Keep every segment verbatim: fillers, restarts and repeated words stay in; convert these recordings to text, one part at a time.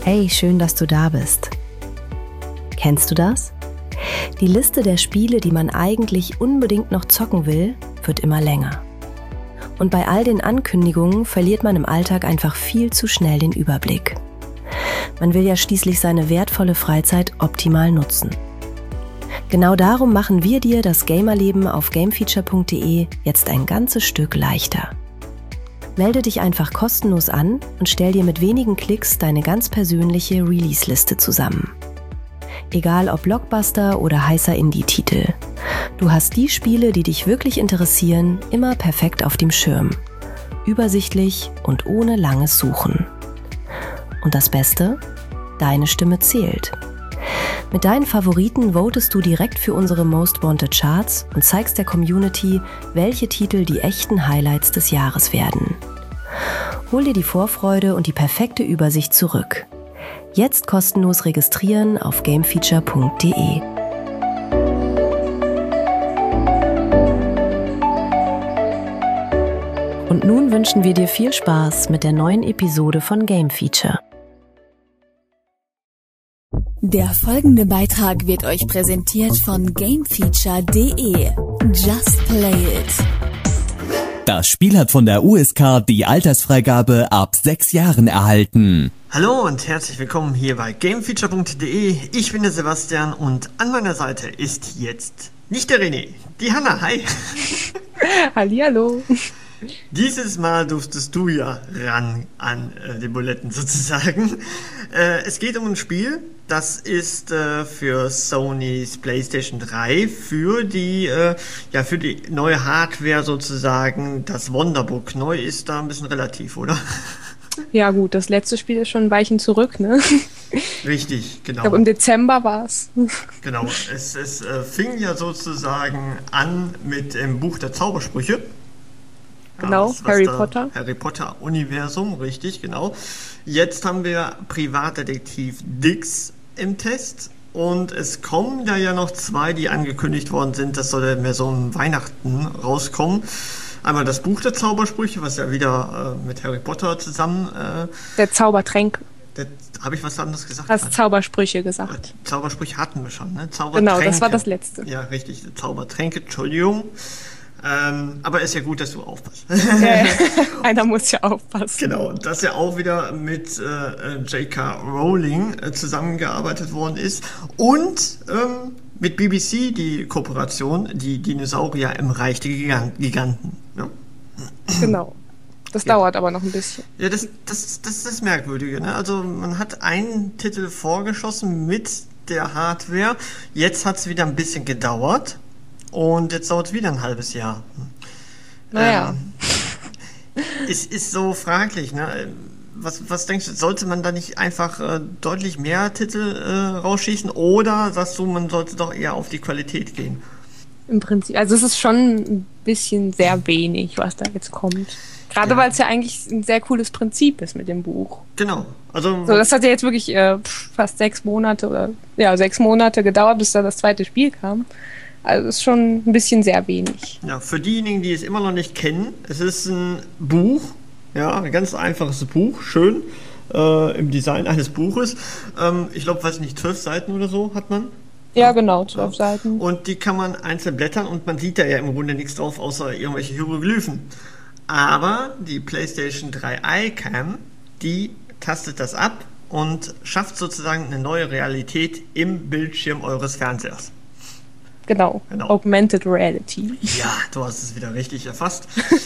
Hey, schön, dass du da bist. Kennst du das? Die Liste der Spiele, die man eigentlich unbedingt noch zocken will, wird immer länger. Und bei all den Ankündigungen verliert man im Alltag einfach viel zu schnell den Überblick. Man will ja schließlich seine wertvolle Freizeit optimal nutzen. Genau darum machen wir dir das Gamerleben auf gamefeature punkt de jetzt ein ganzes Stück leichter. Melde dich einfach kostenlos an und stell dir mit wenigen Klicks deine ganz persönliche Release-Liste zusammen. Egal ob Blockbuster oder heißer Indie-Titel. Du hast die Spiele, die dich wirklich interessieren, immer perfekt auf dem Schirm. Übersichtlich und ohne langes Suchen. Und das Beste? Deine Stimme zählt. Mit deinen Favoriten votest du direkt für unsere Most Wanted Charts und zeigst der Community, welche Titel die echten Highlights des Jahres werden. Hol dir die Vorfreude und die perfekte Übersicht zurück. Jetzt kostenlos registrieren auf gamefeature punkt de. Und nun wünschen wir dir viel Spaß mit der neuen Episode von Game Feature. Der folgende Beitrag wird euch präsentiert von gamefeature punkt de. Just play it. Das Spiel hat von der U S K die Altersfreigabe ab sechs Jahren erhalten. Hallo und herzlich willkommen hier bei gamefeature punkt de. Ich bin der Sebastian und an meiner Seite ist jetzt nicht der René, die Hanna. Hi. Hallihallo. Dieses Mal durftest du ja ran an äh, die Buletten sozusagen. Äh, es geht um ein Spiel, das ist äh, für Sonys PlayStation drei, für die, äh, ja, für die neue Hardware sozusagen, das Wonderbook. Neu ist da ein bisschen relativ, oder? Ja gut, das letzte Spiel ist schon ein Weilchen zurück, ne? Richtig, genau. Ich glaube im Dezember war es. Genau, es, es äh, fing ja sozusagen an mit dem Buch der Zaubersprüche. Genau, was, was Harry Potter. Harry Potter Universum, richtig, genau. Jetzt haben wir Privatdetektiv Dix im Test und es kommen da ja noch zwei, die angekündigt worden sind. Das soll ja mehr so um Weihnachten rauskommen. Einmal das Buch der Zaubersprüche, was ja wieder äh, mit Harry Potter zusammen... Äh, der Zaubertränke. Habe ich was anderes gesagt? Hast Zaubersprüche gesagt. Zaubersprüche hatten wir schon, ne? Genau, das war das letzte. Ja, richtig, Zaubertränke, Entschuldigung. Ähm, aber ist ja gut, dass du aufpasst. Ja, ja. Einer muss ja aufpassen. Genau, dass ja auch wieder mit äh, J K. Rowling äh, zusammengearbeitet worden ist und ähm, mit B B C die Kooperation, die Dinosaurier im Reich der Giganten. Ja? Genau. Das ja. dauert aber noch ein bisschen. Ja, das, das, das ist das Merkwürdige, ne? Also man hat einen Titel vorgeschossen mit der Hardware, jetzt hat es wieder ein bisschen gedauert. Und jetzt dauert es wieder ein halbes Jahr. Naja. Ähm, es ist so fraglich, ne? Was, was denkst du, sollte man da nicht einfach äh, deutlich mehr Titel äh, rausschießen? Oder sagst du, man sollte doch eher auf die Qualität gehen? Im Prinzip, also es ist schon ein bisschen sehr wenig, was da jetzt kommt. Gerade ja. weil es ja eigentlich ein sehr cooles Prinzip ist mit dem Buch. Genau. Also so, das hat ja jetzt wirklich äh, fast sechs Monate oder ja, sechs Monate gedauert, bis da das zweite Spiel kam. Also ist schon ein bisschen sehr wenig. Ja, für diejenigen, die es immer noch nicht kennen, es ist ein Buch, ja, ein ganz einfaches Buch, schön, äh, im Design eines Buches. Ähm, ich glaube, weiß nicht, zwölf Seiten oder so hat man? Ja, genau, zwölf ja. Seiten. Und die kann man einzeln blättern und man sieht da ja im Grunde nichts drauf, außer irgendwelche Hieroglyphen. Aber die PlayStation drei iCam, die tastet das ab und schafft sozusagen eine neue Realität im Bildschirm eures Fernsehers. Genau. genau, Augmented Reality. Ja, du hast es wieder richtig erfasst.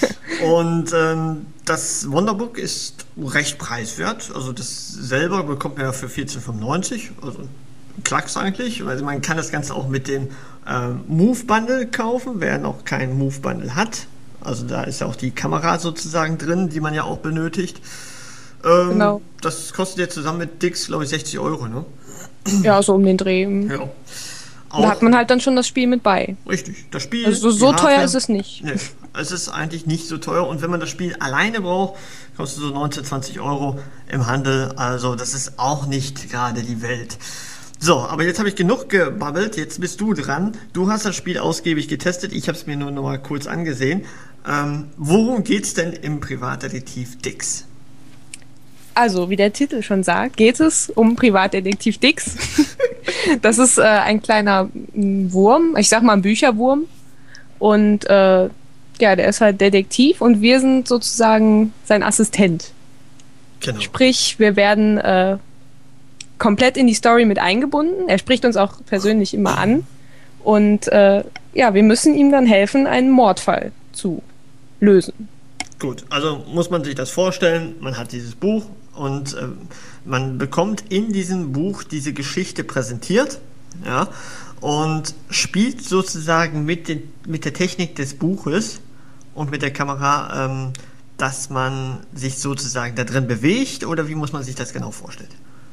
Und ähm, das Wonderbook ist recht preiswert. Also das selber bekommt man ja für vierzehn fünfundneunzig. Also ein Klacks eigentlich. Also man kann das Ganze auch mit dem ähm, Move Bundle kaufen, wer noch kein Move Bundle hat. Also da ist ja auch die Kamera sozusagen drin, die man ja auch benötigt. Ähm, genau. Das kostet jetzt zusammen mit Dix, glaube ich, sechzig Euro, ne? Ja, so um den Dreh. Ja. Da hat man halt dann schon das Spiel mit bei. Richtig, das Spiel. Also so teuer ist es nicht. Nee, es ist eigentlich nicht so teuer. Und wenn man das Spiel alleine braucht, kostet es so neunzehn, zwanzig Euro im Handel. Also das ist auch nicht gerade die Welt. So, aber jetzt habe ich genug gebabbelt. Jetzt bist du dran. Du hast das Spiel ausgiebig getestet. Ich habe es mir nur noch mal kurz angesehen. Ähm, worum geht's denn im Privatdetektiv Dix? Also, wie der Titel schon sagt, geht es um Privatdetektiv Dix. Das ist äh, ein kleiner Wurm, ich sag mal ein Bücherwurm. Und äh, ja, der ist halt Detektiv und wir sind sozusagen sein Assistent. Genau. Sprich, wir werden äh, komplett in die Story mit eingebunden. Er spricht uns auch persönlich immer an. Und äh, ja, wir müssen ihm dann helfen, einen Mordfall zu lösen. Gut, also muss man sich das vorstellen, man hat dieses Buch und äh, man bekommt in diesem Buch diese Geschichte präsentiert, ja, und spielt sozusagen mit, den, mit der Technik des Buches und mit der Kamera, ähm, dass man sich sozusagen da drin bewegt, oder wie muss man sich das genau vorstellen?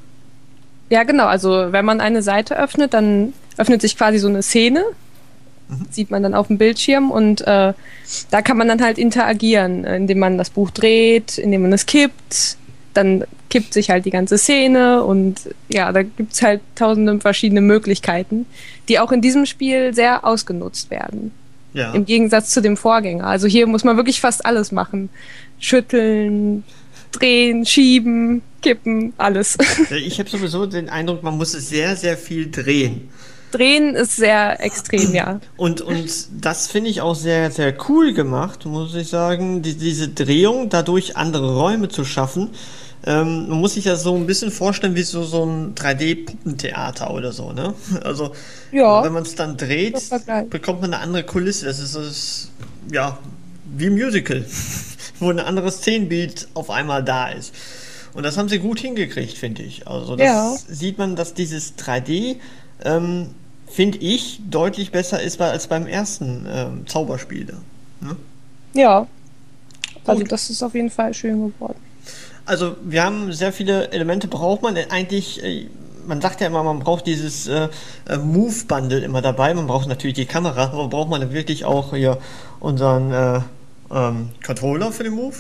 Ja, genau, also wenn man eine Seite öffnet, dann öffnet sich quasi so eine Szene, mhm. sieht man dann auf dem Bildschirm und äh, da kann man dann halt interagieren, indem man das Buch dreht, indem man es kippt, dann kippt sich halt die ganze Szene und ja, da gibt es halt tausende verschiedene Möglichkeiten, die auch in diesem Spiel sehr ausgenutzt werden. Ja. Im Gegensatz zu dem Vorgänger. Also hier muss man wirklich fast alles machen. Schütteln, drehen, schieben, kippen, alles. Ich habe sowieso den Eindruck, man muss es sehr, sehr viel drehen. Drehen ist sehr extrem, ja. Und, und das finde ich auch sehr, sehr cool gemacht, muss ich sagen, die, diese Drehung, dadurch andere Räume zu schaffen. Ähm, man muss sich das so ein bisschen vorstellen wie so, so ein drei D-Puppentheater oder so, ne? Also, ja, wenn man es dann dreht, bekommt man eine andere Kulisse. Das ist, das ist ja, wie ein Musical, wo ein anderes Szenenbild auf einmal da ist. Und das haben sie gut hingekriegt, finde ich. Also, das ja. sieht man, dass dieses drei D, ähm, finde ich, deutlich besser ist als beim ersten ähm, Zauberspiel da. Ne? Ja, also Gut. das ist auf jeden Fall schön geworden. Also wir haben sehr viele Elemente, braucht man eigentlich, äh, man sagt ja immer, man braucht dieses äh, Move-Bundle immer dabei, man braucht natürlich die Kamera, aber braucht man dann wirklich auch hier unseren äh, ähm, Controller für den Move?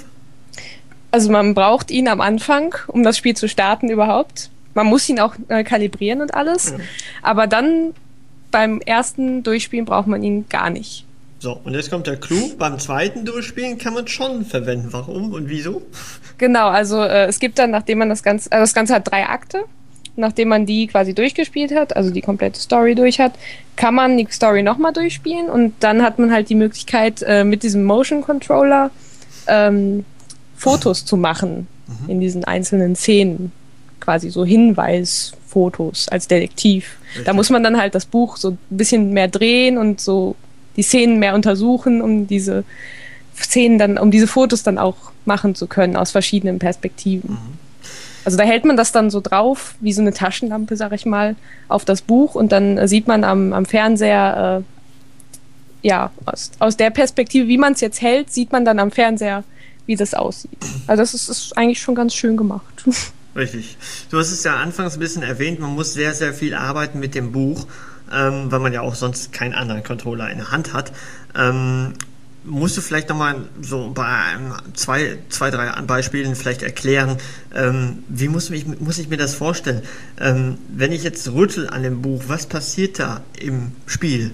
Also man braucht ihn am Anfang, um das Spiel zu starten überhaupt. Man muss ihn auch äh, kalibrieren und alles, mhm. aber dann beim ersten Durchspielen braucht man ihn gar nicht. So, und jetzt kommt der Clou. Beim zweiten Durchspielen kann man schon verwenden. Warum und wieso? Genau, also äh, es gibt dann, nachdem man das Ganze, also das Ganze hat drei Akte, nachdem man die quasi durchgespielt hat, also die komplette Story durch hat, kann man die Story nochmal durchspielen und dann hat man halt die Möglichkeit, äh, mit diesem Motion Controller ähm, Fotos zu machen mhm. in diesen einzelnen Szenen. Quasi so Hinweisfotos als Detektiv. Richtig. Da muss man dann halt das Buch so ein bisschen mehr drehen und so die Szenen mehr untersuchen, um diese Szenen dann, um diese Fotos dann auch machen zu können aus verschiedenen Perspektiven. Mhm. Also da hält man das dann so drauf, wie so eine Taschenlampe, sag ich mal, auf das Buch und dann äh, sieht man am, am Fernseher, äh, ja, aus, aus der Perspektive, wie man es jetzt hält, sieht man dann am Fernseher, wie das aussieht. Also das ist, ist eigentlich schon ganz schön gemacht. Richtig. Du hast es ja anfangs ein bisschen erwähnt, man muss sehr, sehr viel arbeiten mit dem Buch, ähm, weil man ja auch sonst keinen anderen Controller in der Hand hat. Ähm, musst du vielleicht nochmal so bei einem, zwei, zwei, drei Beispielen vielleicht erklären, ähm, wie muss ich, muss ich mir das vorstellen? Ähm, wenn ich jetzt rüttel an dem Buch, was passiert da im Spiel?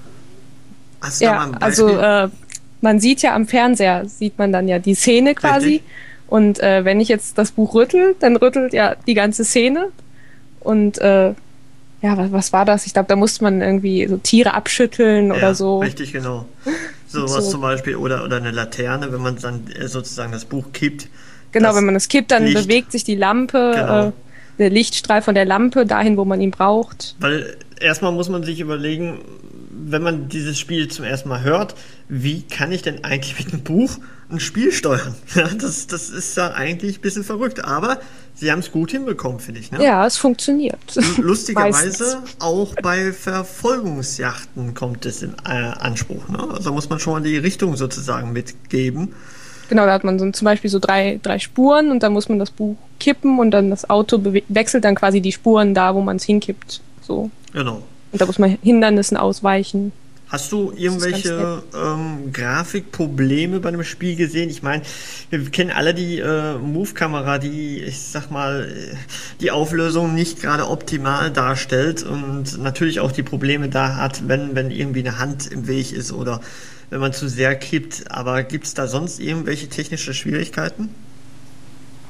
Hast du ja, da mal ein Beispiel? Also äh, man sieht ja am Fernseher, sieht man dann ja die Szene quasi. Richtig. Und äh, wenn ich jetzt das Buch rüttel, dann rüttelt ja die ganze Szene. Und äh, ja, was, was war das? Ich glaube, da musste man irgendwie so Tiere abschütteln ja, oder so. Richtig, genau. So was so. Zum Beispiel. Oder, oder eine Laterne, wenn man dann sozusagen das Buch kippt. Genau, wenn man es kippt, dann Licht. bewegt sich die Lampe, Genau. äh, der Lichtstrahl von der Lampe dahin, wo man ihn braucht. Weil erstmal muss man sich überlegen, wenn man dieses Spiel zum ersten Mal hört, wie kann ich denn eigentlich mit einem Buch ein Spiel steuern? Ja, das, das ist ja eigentlich ein bisschen verrückt, aber sie haben es gut hinbekommen, finde ich. Ne? Ja, es funktioniert. Lustigerweise auch bei Verfolgungsjachten kommt es in äh, Anspruch. Ne? Also muss man schon mal die Richtung sozusagen mitgeben. Genau, da hat man so, zum Beispiel so drei, drei Spuren und dann muss man das Buch kippen und dann das Auto bewe- wechselt dann quasi die Spuren da, wo man es hinkippt. So. Genau. Und da muss man Hindernissen ausweichen. Hast du irgendwelche ähm, Grafikprobleme bei dem Spiel gesehen? Ich meine, wir kennen alle die äh, Move-Kamera, die, ich sag mal, die Auflösung nicht gerade optimal darstellt und natürlich auch die Probleme da hat, wenn, wenn irgendwie eine Hand im Weg ist oder wenn man zu sehr kippt. Aber gibt es da sonst irgendwelche technische Schwierigkeiten?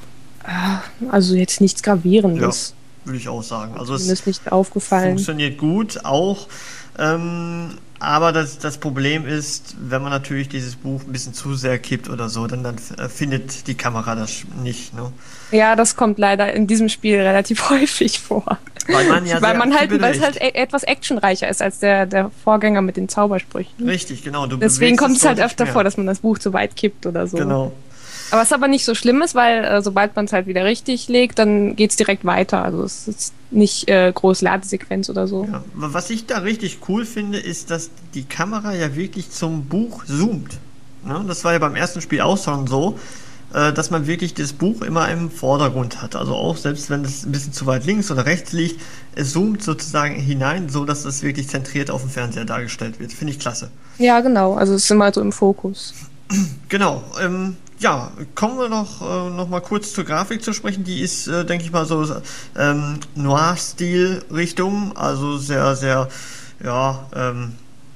Also jetzt nichts Gravierendes. Ja, würde ich auch sagen. Also Mir ist nicht aufgefallen. Funktioniert gut, auch. Ähm, aber das, das Problem ist, wenn man natürlich dieses Buch ein bisschen zu sehr kippt oder so, dann, dann findet die Kamera das nicht. Ne? Ja, das kommt leider in diesem Spiel relativ häufig vor. Weil man ja weil man halt, weil es halt e- etwas actionreicher ist als der, der Vorgänger mit den Zaubersprüchen. Richtig, genau. Du Deswegen kommt es halt öfter mehr. vor, dass man das Buch zu weit kippt oder so. Genau. Aber was aber nicht so schlimm ist, weil äh, sobald man es halt wieder richtig legt, dann geht es direkt weiter. Also es ist nicht äh, groß Ladesequenz oder so. Ja. Was ich da richtig cool finde, ist, dass die Kamera ja wirklich zum Buch zoomt. Ne? Das war ja beim ersten Spiel auch schon so, äh, dass man wirklich das Buch immer im Vordergrund hat. Also auch selbst wenn es ein bisschen zu weit links oder rechts liegt, es zoomt sozusagen hinein, so dass es wirklich zentriert auf dem Fernseher dargestellt wird. Finde ich klasse. Ja, genau. Also es ist immer so im Fokus. Genau. Ähm, Ja, kommen wir noch, äh, noch mal kurz zur Grafik zu sprechen. Die ist, äh, denke ich mal, so ähm, Noir-Stil-Richtung, also sehr, sehr, ja, ähm,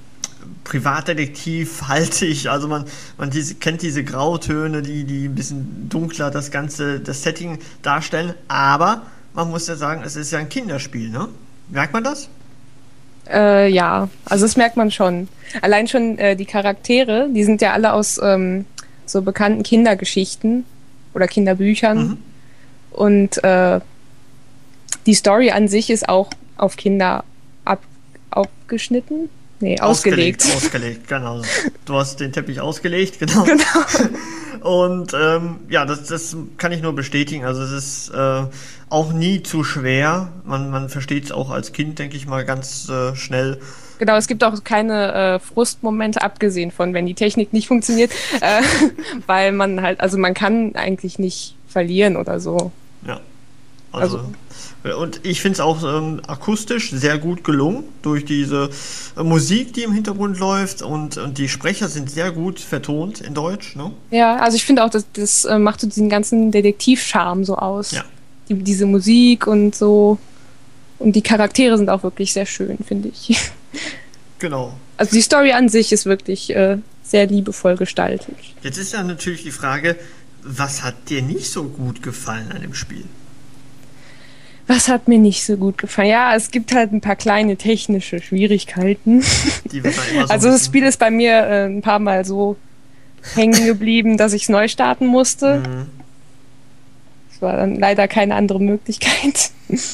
privatdetektiv-haltig. Also man, man diese, kennt diese Grautöne, die, die ein bisschen dunkler das ganze, das Setting darstellen. Aber man muss ja sagen, es ist ja ein Kinderspiel, ne? Merkt man das? Äh, ja, also das merkt man schon. Allein schon äh, die Charaktere, die sind ja alle aus ähm, so bekannten Kindergeschichten oder Kinderbüchern. Mhm. Und äh, die Story an sich ist auch auf Kinder ab, aufgeschnitten. Nee, ausgelegt. Ausgelegt, ausgelegt, genau. Du hast den Teppich ausgelegt, genau. Genau. Und ähm, ja, das, das kann ich nur bestätigen. Also es ist äh, auch nie zu schwer. Man, man versteht es auch als Kind, denke ich mal, ganz äh, schnell. Genau, es gibt auch keine äh, Frustmomente, abgesehen von, wenn die Technik nicht funktioniert, äh, weil man halt, also man kann eigentlich nicht verlieren oder so. Ja, also, also. Und ich finde es auch ähm, akustisch sehr gut gelungen, durch diese äh, Musik, die im Hintergrund läuft, und, und die Sprecher sind sehr gut vertont in Deutsch, ne? Ja, also ich finde auch, das, das äh, macht so diesen ganzen Detektiv-Charme so aus. Ja. Die, diese Musik und so. Und die Charaktere sind auch wirklich sehr schön, finde ich. Genau. Also die Story an sich ist wirklich äh, sehr liebevoll gestaltet. Jetzt ist ja natürlich die Frage, was hat dir nicht so gut gefallen an dem Spiel? Was hat mir nicht so gut gefallen? Ja, es gibt halt ein paar kleine technische Schwierigkeiten. Die wird dann immer so also das Spiel ist bei mir äh, ein paar Mal so hängen geblieben, dass ich es neu starten musste. Mhm. Es war dann leider keine andere Möglichkeit.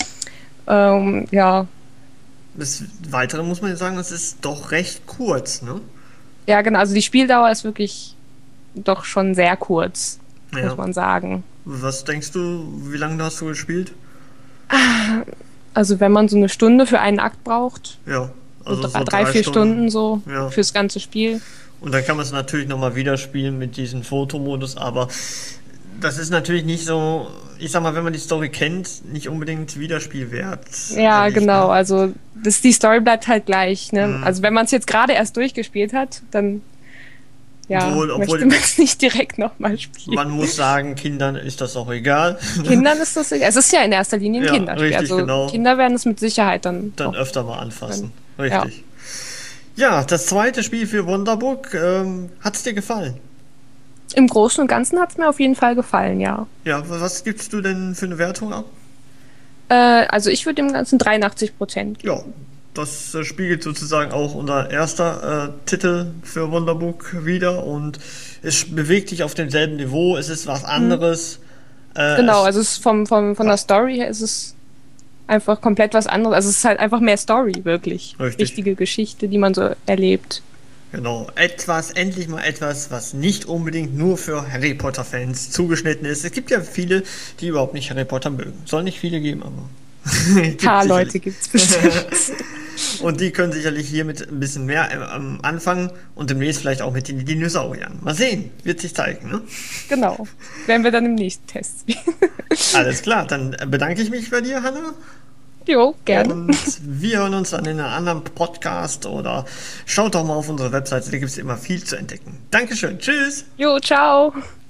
ähm, ja. Das Weitere muss man sagen, es ist doch recht kurz, ne? Ja, genau. Also die Spieldauer ist wirklich doch schon sehr kurz, Ja. muss man sagen. Was denkst du, wie lange hast du gespielt? Also wenn man so eine Stunde für einen Akt braucht, Ja, also so so drei, drei, vier Stunden, so Ja. fürs ganze Spiel. Und dann kann man es natürlich nochmal wieder spielen mit diesem Fotomodus, aber das ist natürlich nicht so, ich sag mal, wenn man die Story kennt, nicht unbedingt Wiederspielwert. Ja, ehrlich, genau. ne? Also das, die Story bleibt halt gleich. Ne? Mhm. Also wenn man es jetzt gerade erst durchgespielt hat, dann ja, Obwohl- obwohl- möchte man es nicht direkt nochmal spielen. Man muss sagen, Kindern ist das auch egal. Kindern ist das egal. Es ist ja in erster Linie ein Ja, Kinderspiel. richtig, Also genau. Kinder werden es mit Sicherheit dann, Dann auch- öfter mal anfassen. Ja. Richtig. Ja, das zweite Spiel für Wonderbook, ähm, hat es dir gefallen? Im Großen und Ganzen hat es mir auf jeden Fall gefallen, ja. Ja, was gibst du denn für eine Wertung ab? Äh, also ich würde dem Ganzen dreiundachtzig Prozent geben. Ja, das äh, spiegelt sozusagen auch unser erster äh, Titel für Wonderbook wieder, und es bewegt sich auf demselben Niveau, es ist was anderes. Äh, Genau, es, also es ist vom, vom, von der Story her ist es einfach komplett was anderes. Also es ist halt einfach mehr Story, wirklich. Richtig. Richtige Geschichte, die man so erlebt. Genau, etwas, endlich mal etwas, was nicht unbedingt nur für Harry Potter-Fans zugeschnitten ist. Es gibt ja viele, die überhaupt nicht Harry Potter mögen. Soll nicht viele geben, aber Ein paar Leute gibt es bestimmt. Und die können sicherlich hier mit ein bisschen mehr am Anfang und demnächst vielleicht auch mit den Dinosauriern. Mal sehen, wird sich zeigen, ne? Genau. Werden wir dann im nächsten Test spielen. Alles klar, dann bedanke ich mich bei dir, Hanna. Jo, gerne. Und wir hören uns dann in einem anderen Podcast, oder schaut doch mal auf unsere Webseite, da gibt es immer viel zu entdecken. Dankeschön, tschüss. Jo, ciao.